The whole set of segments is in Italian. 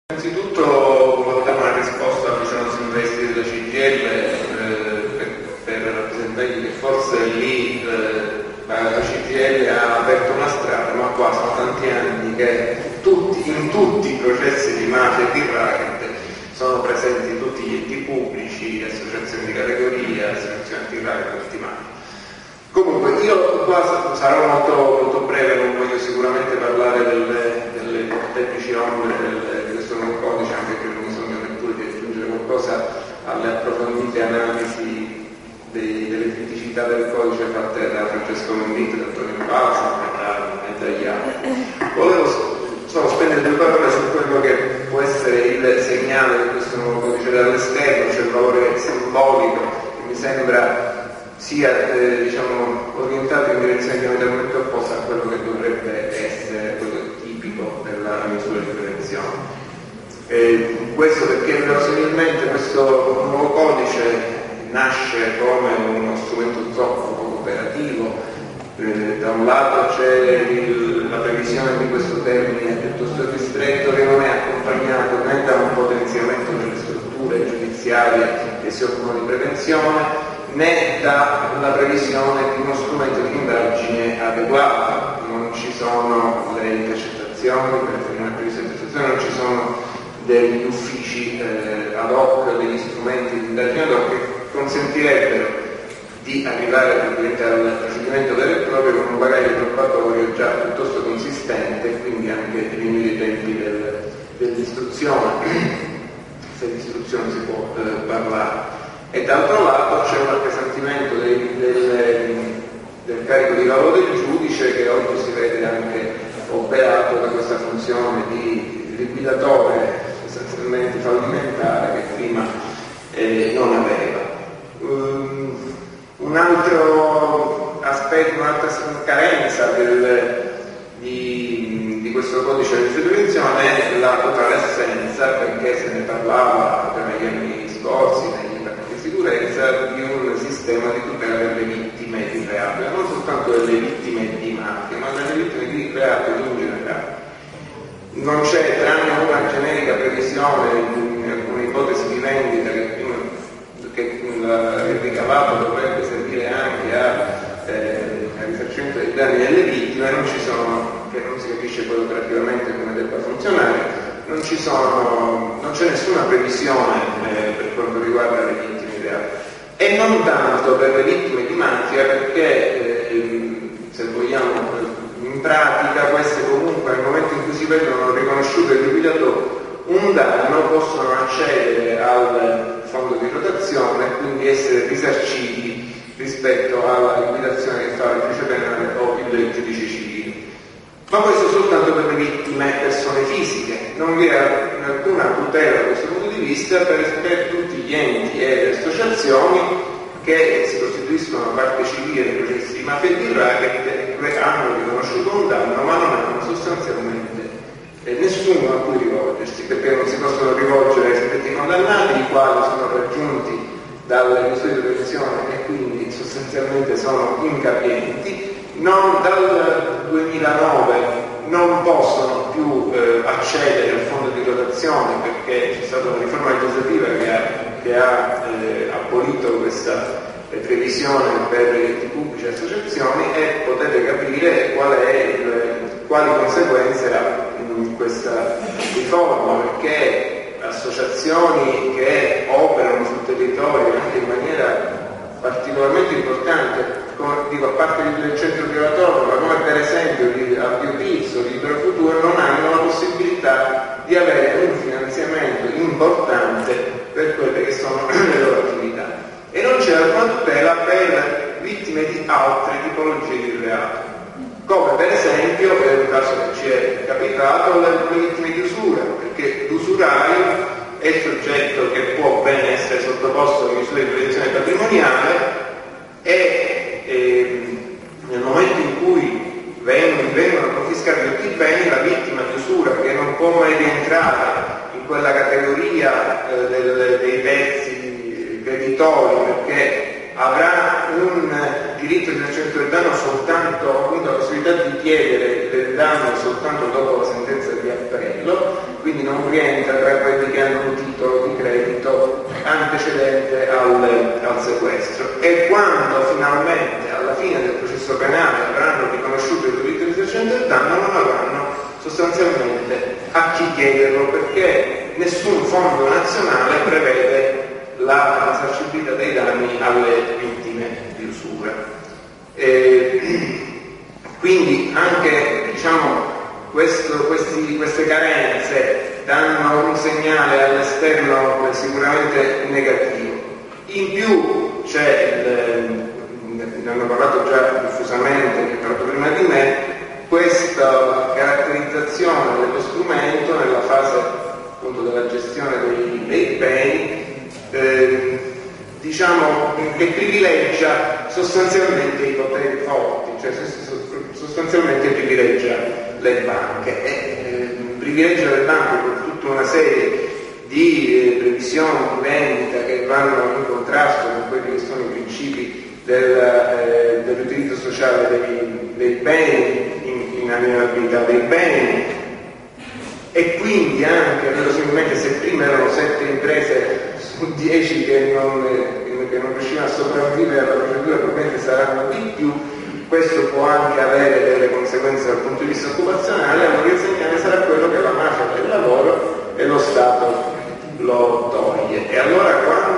Innanzitutto volevo dare una risposta a Luciano Silvestri della CGIL per rappresentargli che forse lì la CGIL ha aperto una strada, ma qua sono tanti anni che in tutti i processi di mafia e di racket sono presenti tutti gli enti pubblici, associazioni di categoria, associazioni anti-racket e antimafia. Comunque io qua sarò molto breve, non voglio sicuramente parlare delle molteplici ombre di questo nuovo codice, anche perché non ho bisogno neppure di aggiungere qualcosa alle approfondite analisi delle criticità del codice fatte da Francesco Mendit, da Antonio Pasa e dagli altri. Volevo solo spendere due parole su quello che può essere il segnale di questo nuovo codice dall'esterno, cioè il valore simbolico, che mi sembra sia orientato in direzione diametralmente opposta a quello che dovrebbe essere quello tipico della misura di prevenzione. Questo perché verosimilmente questo nuovo codice nasce come uno strumento troppo poco operativo. Da un lato c'è la previsione di questo termine piuttosto ristretto che non è accompagnato né da un potenziamento delle strutture giudiziarie che si occupano di prevenzione, né dalla previsione di uno strumento di indagine adeguato. Non ci sono le intercettazioni, per definire previste intercettazioni, non ci sono degli uffici ad hoc, degli strumenti di indagine ad hoc che consentirebbero di arrivare praticamente al procedimento vero e proprio con un bagaglio probatorio già piuttosto consistente, quindi anche diminuire i tempi dell'istruzione, se di istruzione si può parlare. E d'altro lato c'è un appesantimento del carico di lavoro del giudice, che oggi si vede anche operato da questa funzione di liquidatore essenzialmente fallimentare che prima non aveva. Un altro aspetto, un'altra carenza di questo codice di prevenzione è la totale assenza, perché se ne parlava già negli anni scorsi, negli patti di sicurezza, di un sistema di tutela delle vittime di reato, non soltanto delle vittime di mafia, ma delle vittime di reato in generale. Non c'è, tranne una generica previsione in alcune ipotesi di vendita che il ricavato dovrebbe servire anche al risarcimento dei danni delle vittime, che non si capisce poi operativamente come debba funzionare, non c'è nessuna previsione per quanto riguarda le vittime di reato. E non tanto per le vittime di mafia, perché se vogliamo in pratica queste comunque nel momento in cui si vedono riconosciuto e liquidato un danno possono accedere al fondo di rotazione e quindi essere risarciti rispetto alla liquidazione che fa il giudice penale o il giudice civile. Ma questo soltanto per le vittime persone fisiche, non vi è alcuna tutela da questo punto di vista per tutti gli enti e le associazioni che si costituiscono parte civile nei processi di mafia e di racket, hanno riconosciuto un danno ma non hanno sostanzialmente nessuno a cui rivolgersi, perché non si possono rivolgere ai soggetti condannati, i quali sono raggiunti dalle misure di prevenzione e quindi sostanzialmente sono incapienti. Dal 2009 non possono più accedere al fondo di rotazione, perché c'è stata una riforma legislativa che ha abolito questa previsione per gli enti pubblici e associazioni, e potete capire quali conseguenze ha questa riforma, perché associazioni che operano sul territorio anche in maniera particolarmente importante, a parte il centro privatorio, ma come per esempio Avvio Pizzo, Libero Futuro, non hanno la possibilità di avere un finanziamento importante per quelle che sono le loro attività. E non c'è alcuna tutela per vittime di altre tipologie di reato, come per esempio, è un caso che ci è capitato, le vittime di usura, perché l'usurario è il soggetto che può ben essere sottoposto a misure di prevenzione patrimoniale e nel momento in cui vengono confiscati tutti i beni, la vittima di usura, che non può mai rientrare in quella categoria dei terzi creditori, perché avrà un diritto di risarcimento del danno soltanto, appunto, la possibilità di chiedere del danno soltanto dopo la sentenza di appello, quindi non rientra tra quelli che hanno un titolo di credito antecedente al sequestro. E quando finalmente alla fine del processo penale avranno riconosciuto il diritto di risarcimento del danno, non avranno sostanzialmente a chi chiederlo, perché nessun fondo nazionale prevede la risarcibilità dei danni alle vittime di usura. Quindi anche, diciamo, queste carenze danno un segnale all'esterno sicuramente negativo. In più ne hanno parlato già diffusamente, che ho parlato prima di me, questa caratterizzazione dello strumento nella fase appunto della gestione dei beni, diciamo, che privilegia sostanzialmente i poteri forti, cioè sostanzialmente privilegia le banche e privilegia le banche per tutta una serie di previsioni di vendita che vanno in contrasto con quelli che sono i principi dell'utilizzo sociale dei beni, in alienabilità dei beni, e quindi anche verosimilmente, se prima erano 7 imprese su 10 che non riuscivano a sopravvivere alla procedura, probabilmente saranno di più. Questo può anche avere delle conseguenze dal punto di vista occupazionale. Allora il segnale sarà quello che la mafia del lavoro e lo Stato lo toglie. E allora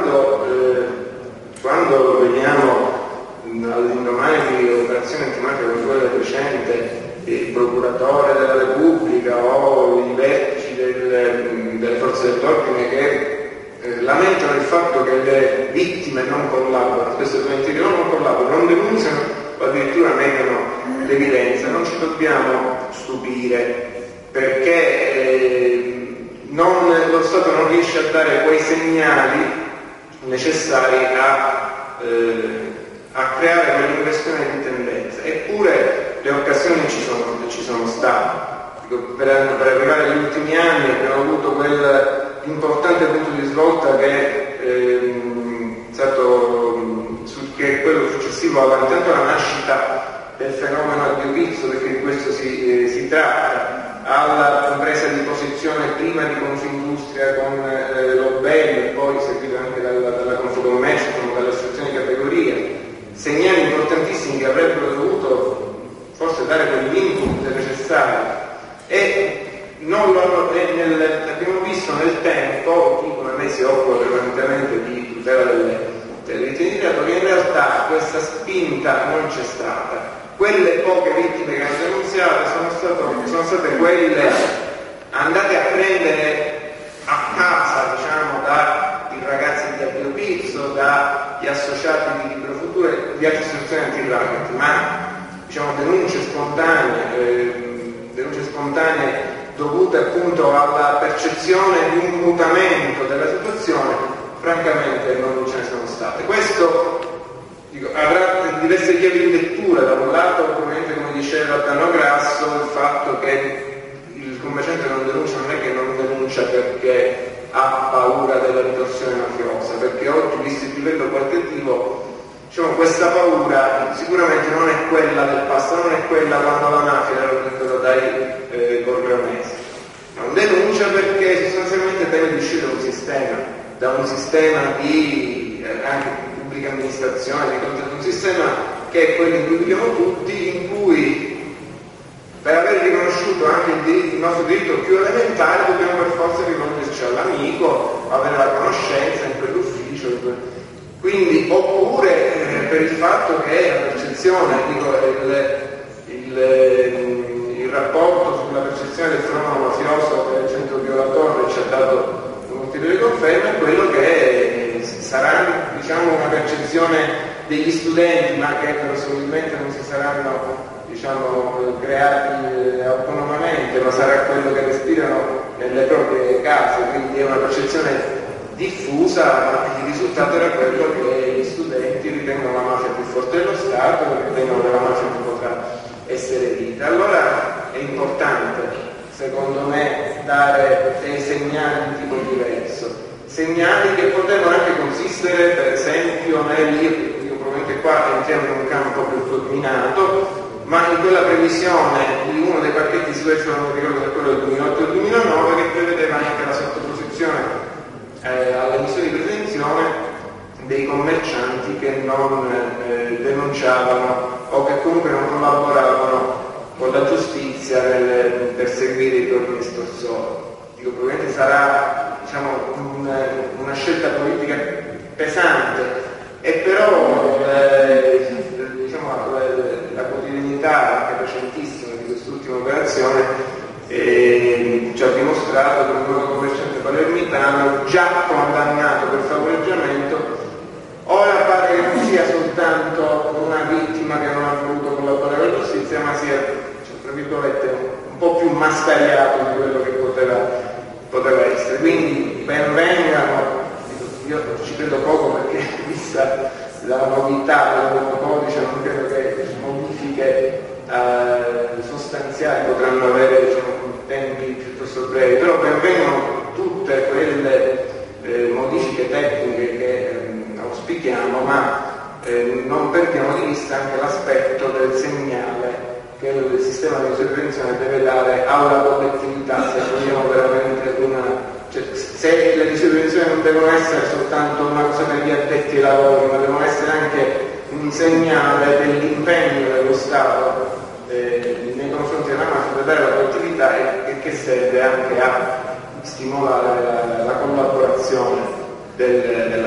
quando veniamo all'indomani di operazioni antimafia come quella recente, il procuratore della Repubblica o i vertici delle forze dell'ordine che lamentano il fatto che le vittime non collaborano, spesso e volentieri non collaborano, non denunciano o addirittura negano l'evidenza, non ci dobbiamo stupire, perché lo Stato non riesce a dare quei segnali necessari a creare quell'inversione di tendenza. Eppure le occasioni ci sono state. Per arrivare agli ultimi anni abbiamo avuto quell'importante punto di svolta che è quello successivo all'intanto alla nascita del fenomeno a Dio Pizzo, perché di questo si tratta, alla presa di posizione prima di Confindustria con l'Obel e poi seguito anche dalla Confcommercio, dalle associazioni di categoria, segnali importantissimi che avrebbero dovuto forse dare quell'input necessario. E abbiamo visto nel tempo, chi come me si occupa permanentemente di tutela delle vittime, che in realtà questa spinta non c'è stata. Quelle poche vittime che hanno denunziato sono state quelle andate a prendere a casa, diciamo, dai ragazzi di Addio Pizzo, dagli associati di Libero Futuro e di altre istituzioni anti-racket, ma diciamo denunce spontanee dovute appunto alla percezione di un mutamento della situazione, francamente non ce ne sono state. Questo avrà diverse chiavi di lettura. Da un lato, ovviamente, come diceva Ottavio Grasso, il fatto che il commerciante non denuncia non è che non denuncia perché ha paura della ritorsione mafiosa, perché oggi, visto il livello qualitativo, diciamo, questa paura sicuramente non è quella del passato, non è quella quando la mafia era organizzata dai Corleonesi. Non denuncia perché sostanzialmente deve uscire da un sistema di anche pubblica amministrazione, un sistema che è quello in cui viviamo tutti, in cui per aver riconosciuto anche il nostro diritto più elementare dobbiamo per forza rivolgerci all'amico, avere la conoscenza in quell'ufficio. Quindi, oppure per il fatto che la percezione, il rapporto sulla percezione del fenomeno mafioso che il centro Violatore ci ha dato un'ulteriore conferma, è quello che sarà, diciamo, una percezione degli studenti, ma che presumibilmente non si saranno, diciamo, creati autonomamente, ma sarà quello che respirano nelle proprie case, quindi è una percezione diffusa, ma il risultato era quello che gli studenti ritengono la mafia più forte dello Stato, ritengono che la mafia non potrà essere vita. Allora è importante, secondo me, dare dei segnali di tipo diverso, segnali che potevano anche consistere, per esempio, io qua entriamo in un campo più minato, ma in quella previsione di uno dei pacchetti di sicurezza, non mi ricordo se quello del 2008 o del 2009, che prevedeva anche la sottoposizione alle misure di prevenzione dei commercianti che non denunciavano o che comunque non collaboravano con la giustizia nel perseguire i propri estorsori. Dico, probabilmente sarà, diciamo, una scelta politica pesante, e però diciamo, la quotidianità anche recentissima di quest'ultima operazione ci ha dimostrato che un nuovo commerciante palermitano già condannato per favoreggiamento ora pare che non sia soltanto una vittima che non ha voluto collaborare con la giustizia, ma sia, tra virgolette, un po' più mascariato di quello che poteva essere. Quindi ben vengano, io ci credo poco perché vista la novità del nuovo codice non credo che modifiche sostanziali potranno avere, diciamo, tempi piuttosto brevi, però ben vengano tutte quelle modifiche tecniche che auspichiamo, ma non perdiamo di vista anche l'aspetto del segnale che il sistema di prevenzione deve dare alla collettività, se vogliamo veramente se le misure di prevenzione non devono essere soltanto una cosa per gli addetti ai lavori, ma devono essere anche un segnale dell'impegno dello Stato nei confronti della mafia per dare alla collettività, e che serve anche a stimolare la collaborazione della